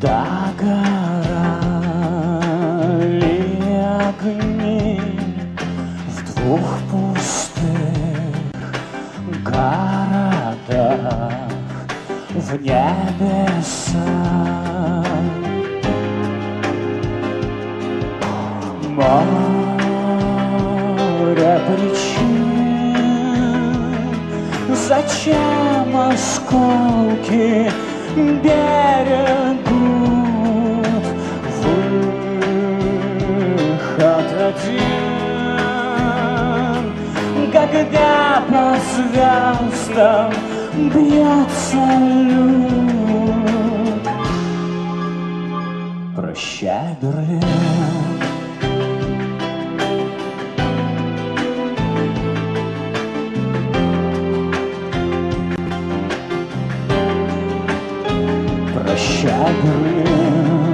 Догорали огни в двух пустых городах в небесах. Море причин, зачем осколки берегут выход один, когда по звездам бьется люд. Прощай, Берлин. Прощай, Берлин.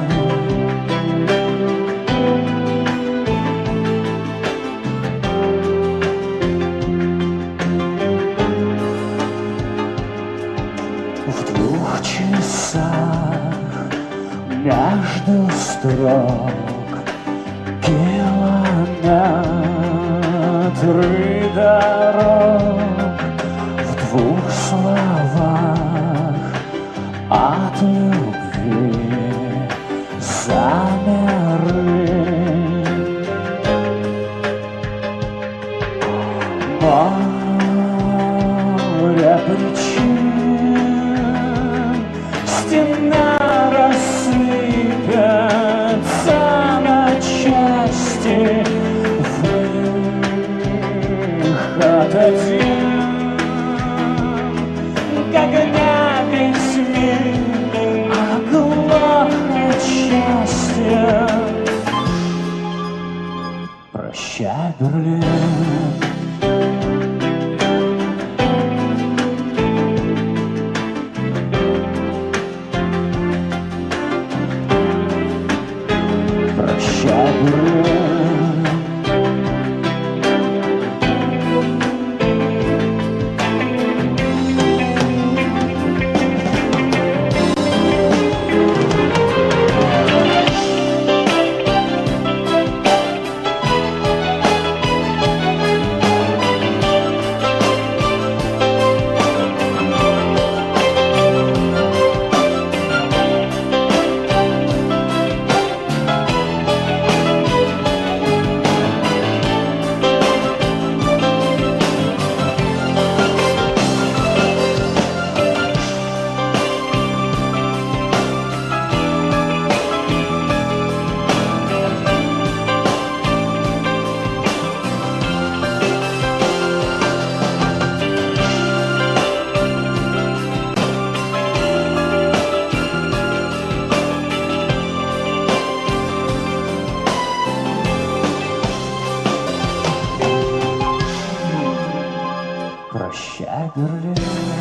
В 2 часах между строк километры дорог, в 2 словах от любви замерли. Море причин, стена рассыпется на части, выход один, когда весь мир оглохнет счастье. Прощай, Берлин. Прощай, Берлин. Прощай, Берлин.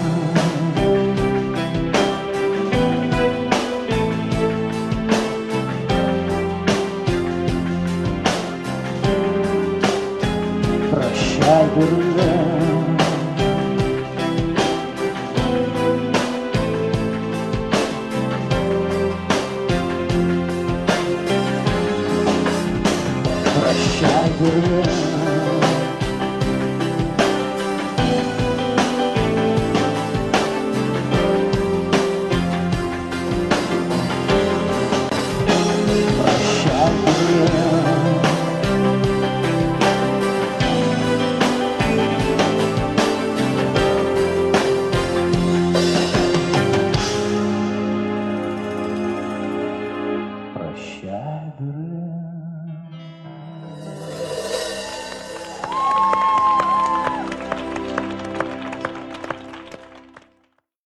Прощай, Берлин. Прощай, Берлин.